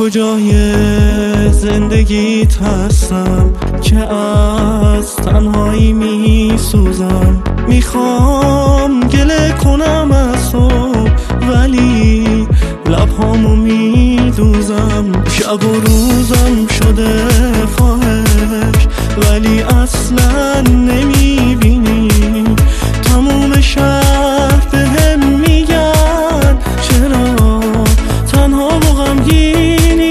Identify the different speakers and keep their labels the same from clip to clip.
Speaker 1: کجای زندگیت هستم که از تنهایی می سوزم. میخوام گله کنم از تو ولی لبهامو می دوزم. شب و روزم شده خواهش ولی اصلا نمی بینی. تموم شهر بهم میگن چرا تنها و غمگینی.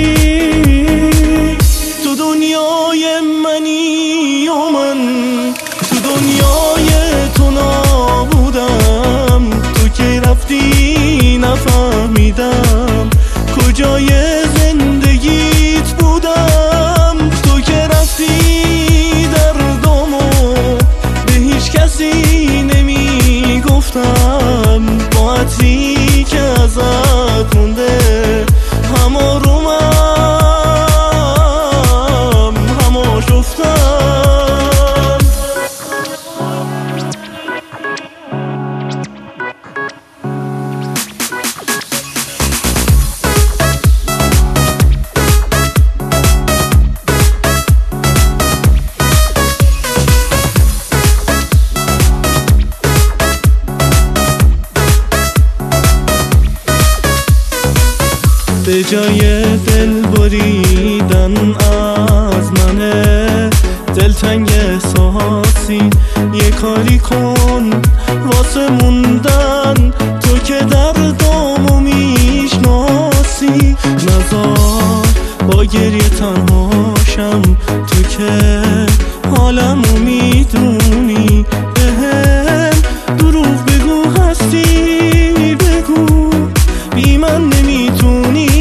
Speaker 1: تو دنیای منی و من تو دنیای تو نبودم. تو که رفتی نفهمیدم کجای زندگیت بودم. تو که رفتی دردامو به هیچ کسی نمی گفتم. با عطری که ازت مونده همه رومم همه شفتم. به جای دل بریدن از منه دلتنگ احساسی. یه کاری کن واسه موندن تو که دردامو میشناسی. نذار با گریه تنهاشم تو که حالمو میدونی. بهم دروغ بگو هستی بگو بی من نمیتونی.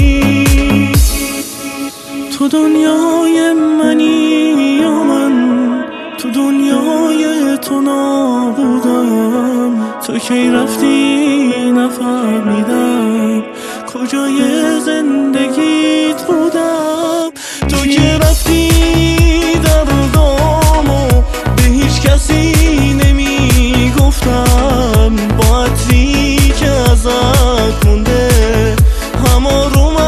Speaker 1: تو دنیای منی یا من تو دنیای تو نبودم. تو کی رفتی نفهمیدم کجای زندگیت بودم. تو که رفتی دردامو به هیچ کسی نمی گفتم. با عطری که ازت مونده همه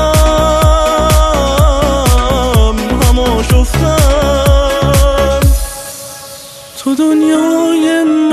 Speaker 1: رومم همه شفتم. تو دنیای